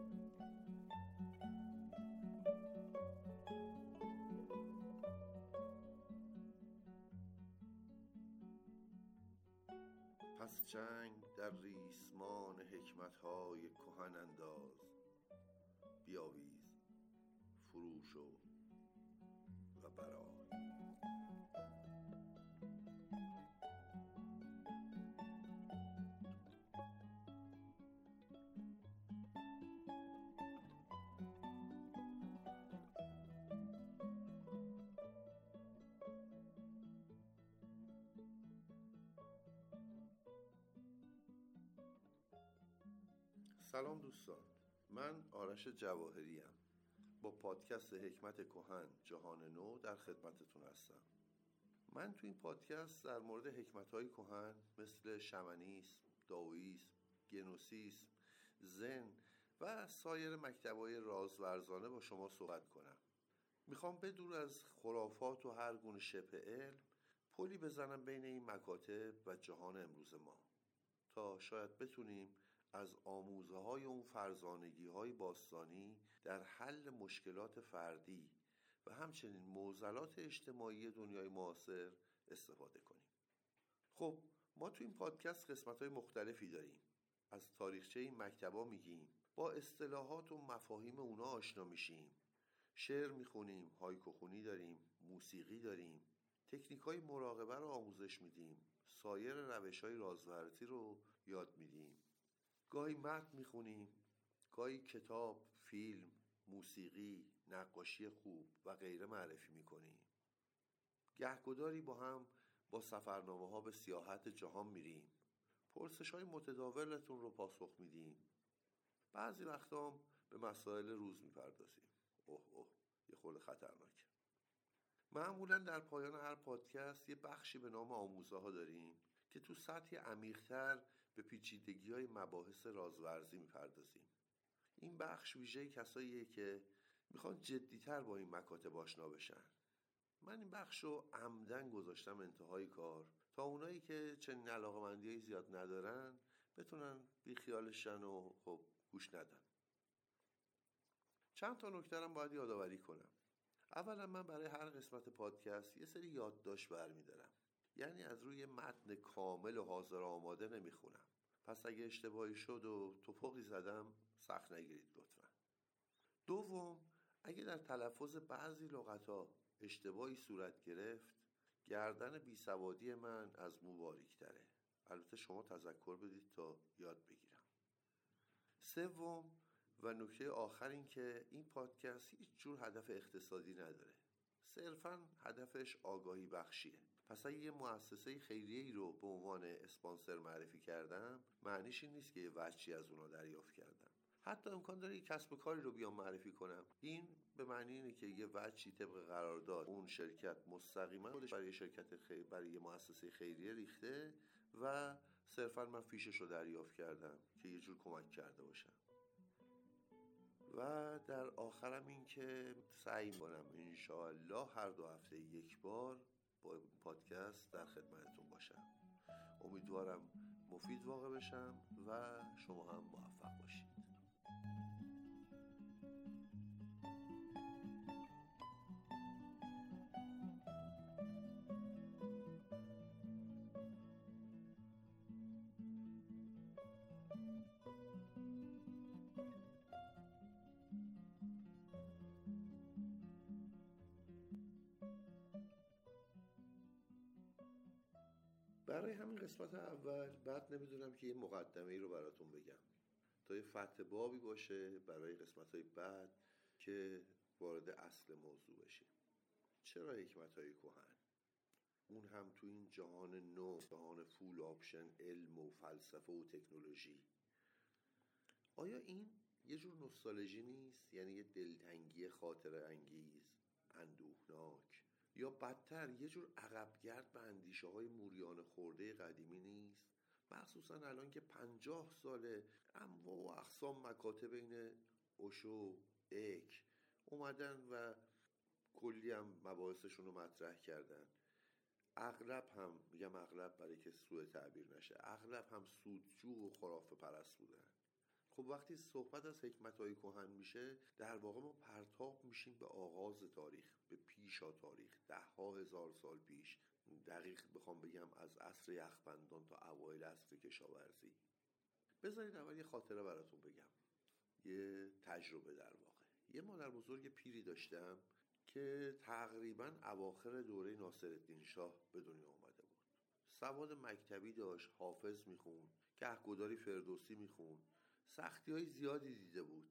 پس چنگ در ریسمان حکمت‌های کهن انداز، بیاویز، فرو شو و برآی. سلام دوستان، من آرش جواهری ام. با پادکست حکمت کهن جهان نو در خدمتتون هستم. من تو این پادکست در مورد حکمت‌های کهن مثل شمنیسم، دائوئیسم، گنوسیسم، زن و سایر مکتب‌های رازورزانه با شما صحبت کنم. میخوام بدور از خرافات و هر گونه شبه علم پلی بزنم بین این مکاتب و جهان امروز ما، تا شاید بتونیم از آموزه‌های اون فرزانگی‌های باستانی در حل مشکلات فردی و همچنین معضلات اجتماعی دنیای معاصر استفاده کنیم. خب ما تو این پادکست قسمت‌های مختلفی داریم. از تاریخچه این مکتبا میگیم، با اصطلاحات و مفاهیم اونا آشنا میشیم، شعر میخونیم، هایکو خونی داریم، موسیقی داریم، تکنیک‌های مراقبه رو آموزش میدیم، سایر روش‌های رازورزی رو یاد میدیم، گاهی متن میخونیم، گاهی کتاب، فیلم، موسیقی، نقاشی خوب و غیره معرفی میکنیم. گهگداری با هم با سفرنامه ها به سیاحت جهان میریم، پرسش های متداولتون رو پاسخ میدیم. بعضی وقتا هم به مسائل روز میپردازیم. اوه یه خورده خطرناکه. معمولا در پایان هر پادکست یه بخشی به نام آموزه ها داریم که تو سطحی عمیق‌تر به پیچیدگی‌های مباحث رازورزی میپردازیم. این بخش ویژه کساییه که میخوان جدی‌تر با این مکاتب آشنا بشن. من این بخش رو عمدن گذاشتم انتهای کار تا اونایی که چنین علاقه‌مندی‌های زیاد ندارن بتونن بیخیالشن و خب گوش ندن. چند تا نکته رو باید یادآوری کنم. اولا من برای هر قسمت پادکست یه سری یادداشت برمی‌دارم. یعنی از روی متن کامل و حاضر آماده نمیخونم. پس اگه اشتباهی شد و توپقی زدم سخت نگیرید لطفا. دوم، اگه در تلفظ بعضی لغت‌ها اشتباهی صورت گرفت، گردن بیسوادی من از مو باریک‌تره. البته شما تذکر بدید تا یاد بگیرم. سوم و نکته آخر این که این پادکست هیچ جور هدف اقتصادی نداره. صرفاً هدفش آگاهی بخشیه. پس اگه یه مؤسسه خیریه‌ای رو به عنوان اسپانسر معرفی کردم، معنیش این نیست که یه وجهی از اونا دریافت کردم. حتی امکان داره یه کسب و کاری رو بیام معرفی کنم. این به معنی اینه که یه وجهی طبق قرارداد اون شرکت مستقیما خودش برای برای یه مؤسسه خیریه ریخته و صرفاً من فیشش رو دریافت کردم که یه جور کمک کرده باشم. و در آخرم این که سعی کنم انشاءالله هر 2 هفته یک بار با پادکست در خدمتتون باشم. امیدوارم مفید واقع بشم و شما هم موفق باشید. برای همین قسمت اول بعد نمیدونم که یه مقدمه ای رو براتون بگم تا یه فتح بابی باشه برای قسمت‌های بعد که وارد اصل موضوع بشیم. چرا حکمت‌های کهن؟ اون هم تو این جهان نو، جهان فول آپشن علم و فلسفه و تکنولوژی. آیا این یه جور نوستالژی نیست؟ یعنی یه دلتنگی خاطره انگیز، اندوهناک، یا بدتر یه جور عقبگرد به اندیشه های موریانه خورده قدیمی نیست؟ مخصوصا الان که 50 ساله انواع و اقسام مکاتب این اوشو، ایک اومدن و کلی هم مباحثشون رو مطرح کردن. اغلب هم، میگم اغلب برای که سوء تعبیر نشه، اغلب هم سودجو و خرافه پرست بودن. خب وقتی صحبت از حکمت‌های کهن میشه، در واقع ما پرتاب میشیم به آغاز تاریخ، به پیشا تاریخ، 10,000 سال پیش. دقیق بخوام بگم از عصر یخبندان تا اوایل عصر کشاورزی. بذارید اول یه خاطره براتون بگم، یه تجربه در واقع. یه مادر بزرگ پیری داشتم که تقریباً اواخر دوره ناصرالدین شاه به دنیا آمده بود. سواد مکتبی داشت، حافظ میخوند، گهگداری فردوسی میخوند، سختی‌های زیادی دیده بود،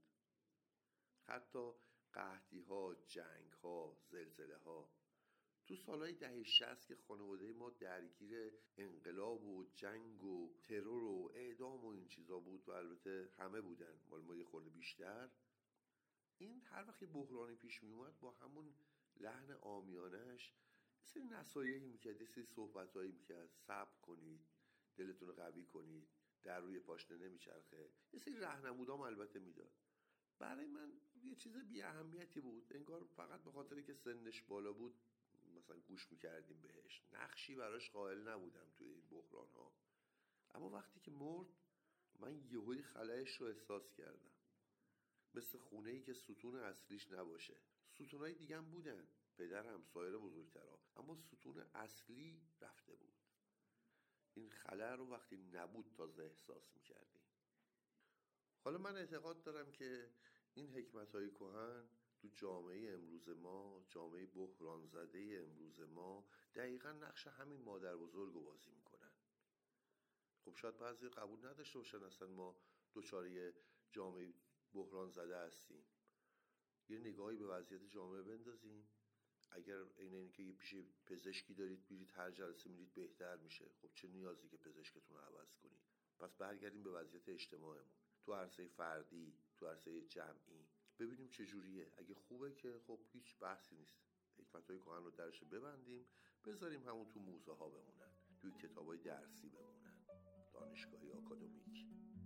حتی قحطی‌ها، جنگ‌ها، زلزله‌ها. تو سالهای دهه 60 که خانواده ما درگیر انقلاب و جنگ و ترور و اعدام و این چیزا بود، و البته همه بودن، مال ما یه خورده بیشتر، این هر وقت بحرانی پیش می اومد با همون لحن عامیانش یه سری نصایحی میکرد، یه سری صحبتهایی میکرد: صبر کنید، دلتون رو قوی کنید، در روی پاشنه نمیچرخه. یه سری راهنمودام البته میداد. برای من یه چیز بی اهمیتی بود، انگار فقط به خاطر که سنش بالا بود مثلا گوش میکردیم بهش، نقشی براش قائل نبودم توی این بحران ها. اما وقتی که مرد، من یهوی خلأش رو احساس کردم، مثل خونه‌ای که ستون اصلیش نباشه. ستونهای دیگه هم بودن، پدرم، سایر بزرگترها، اما ستون اصلی رفته بود. این خلأ رو وقتی نبود تازه احساس میکردیم. حالا من اعتقاد دارم که این حکمت‌های کهن تو جامعه امروز ما، جامعه بحران زده امروز ما، دقیقا نقش همین مادر بزرگ رو بازی میکنن. خب شاید بعضی قبول نداشته باشن اصلا ما دوچاره جامعه بحران زده هستیم. یه نگاهی به وضعیت جامعه بندازیم. اگر این که یه پیش پزشکی دارید، برید هر جلسه میرید بهتر میشه، خب چه نیازی که پزشکتون رو عوض کنید؟ پس برگردیم به وضعیت اجتماعمون، تو عرصه فردی، تو عرصه جمعی، ببینیم چه جوریه. اگه خوبه که خب هیچ بحثی نیست، حکمت‌های کهن رو درش ببندیم، بذاریم همون تو موزه ها بمونن، توی کتابای درسی بمونن، دانشگاهی آکادمیک.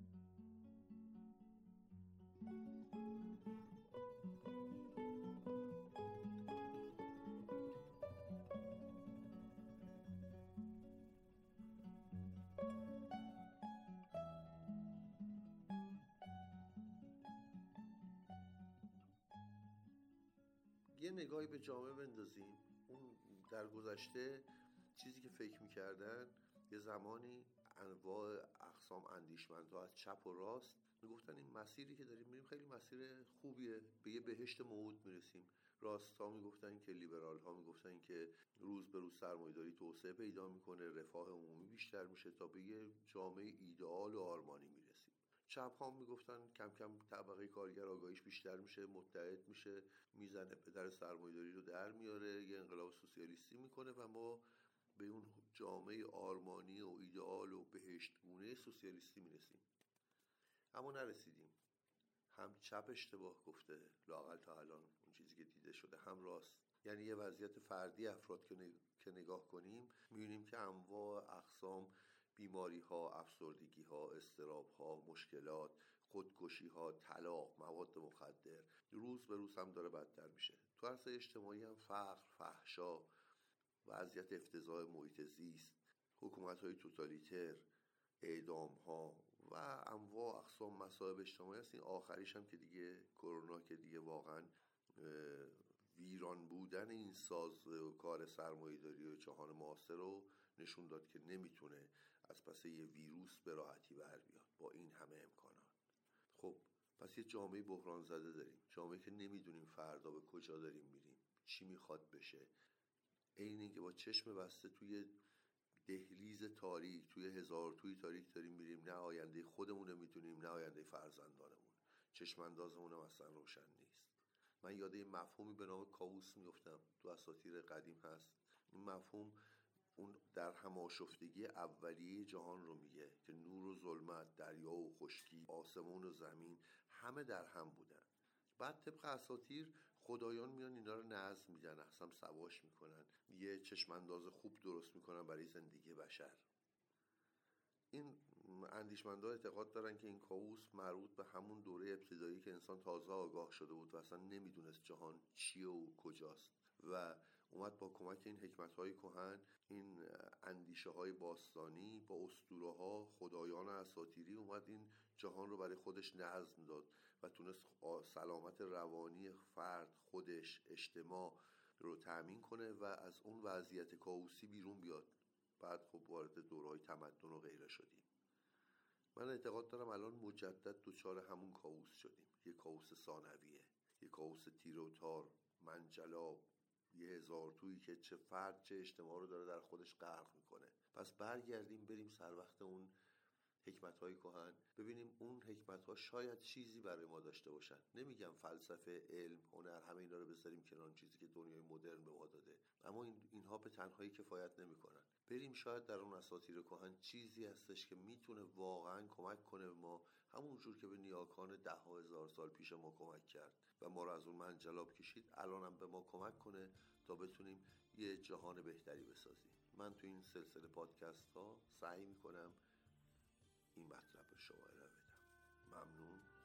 یه نگاهی به جامعه بندازیم. اون در گذشته چیزی که فکر میکردن، یه زمانی انواع اقسام اندیشمندها از چپ و راست میگفتن این مسیری که داریم میریم خیلی مسیر خوبیه، به یه بهشت موعود میرسیم. راستا میگفتن که، لیبرال ها میگفتن که روز به روز سرمایه‌داری توسعه پیدا میکنه، رفاه عمومی بیشتر میشه تا به یه جامعه ایدئال و آرمانی میرسیم. چپ ها میگفتن کم کم طبقه کارگر آگاهیش بیشتر میشه، متحد میشه، میزنه پدر سرمایه‌داری رو در میاره، یه انقلاب سوسیالیستی میکنه و ما به اون جامعه آرمانی و ایدئال و بهشتگونه سوسیالیستی میرسیم. اما نرسیدیم. هم چپ اشتباه گفته لااقل تا الان اون چیزی که دیده شده، هم راست. یعنی یه وضعیت فردی افراد که نگاه کنیم میبینیم که انواع اقسام بیماری ها، افسردگی ها، اضطراب ها، مشکلات، خودکشی ها، طلاق، مواد مخدر روز به روز هم داره بدتر میشه. تو عرصه اجتماعی هم فقر، فحشا، وضعیت افتضاح محیط زیست، حکومت های توتالیتر، اعدام ها و انواع اقسام مصائب اجتماعی هست. این آخریش هم که دیگه کرونا، که دیگه واقعا ویران بودن این ساز و کار سرمایه‌داری و جهان معاصر رو نشون داد که نمیتونه از پس یه ویروس به راحتی بر بیاد با این همه امکانات. خب پس یه جامعه بحران زده داریم، جامعه که نمیدونیم فردا به کجا داریم میریم، چی میخواد بشه. اینه که با چشم بسته توی دهلیز تاریک، توی هزار توی تاریک داریم میریم. نه آینده خودمون رو میدونیم، نه آینده فرزندانمون. چشم اندازمون هم اصلا روشن نیست. من یاد یه مفهومی به نام کاووس میفتم، تو اساطیر قدیم هست. این مفهوم اون در هماشفتگی اولیه جهان رو میگه که نور و ظلمت، دریا و خشکی، آسمون و زمین همه در هم بودن. بعد طبق اساطیر خدایان میان اینا رو نظم میدن، اصلا سواش میکنن، یه چشم انداز خوب درست میکنن برای زندگی بشر. این اندیشمندان اعتقاد دارن که این کاووس مربوط به همون دوره ابتدایی که انسان تازه آگاه شده بود و اصلا نمیدونست جهان چیه و کجاست، و اومد با کمک این حکمت‌های کهن، این اندیشه‌های باستانی، با اسطوره‌ها، خدایان اساطیری، اومد این جهان رو برای خودش نظم داد و تونست سلامت روانی فرد، خودش، اجتماع رو تأمین کنه و از اون وضعیت کائوسی بیرون بیاد. بعد خب وارد دوره‌های تمدن و غیره شدیم. من اعتقاد دارم الان مجدد دوچار همون کائوس شدیم، یه کائوس ثانویه، یه کائوس تیر و تار، منجلاب، یه هزار تویی که چه فرد چه اجتماع رو داره در خودش غرق میکنه. پس برگردیم بریم سر وقت اون حکمت‌های کهن، ببینیم اون حکمت‌ها شاید چیزی برای ما داشته باشن. نمیگم فلسفه، علم، هنر، همه اینا رو بذاریم کنار، چیزی که دنیای مدرن به ما داده، اما اینها به تنهایی کفایت نمی‌کنن. بریم شاید در اون اساطیر کهن چیزی هستش که میتونه واقعا کمک کنه به ما، همون جور که به نیاکان 10,000 سال پیش ما کمک کرد و ما رو از اون منجلاب کشید، الانم به ما کمک کنه تا بتونیم یه جهان بهتری بسازیم. من تو این سلسله پادکست ها سعی میکنم این مطلب رو شما ارائه بدم. ممنون.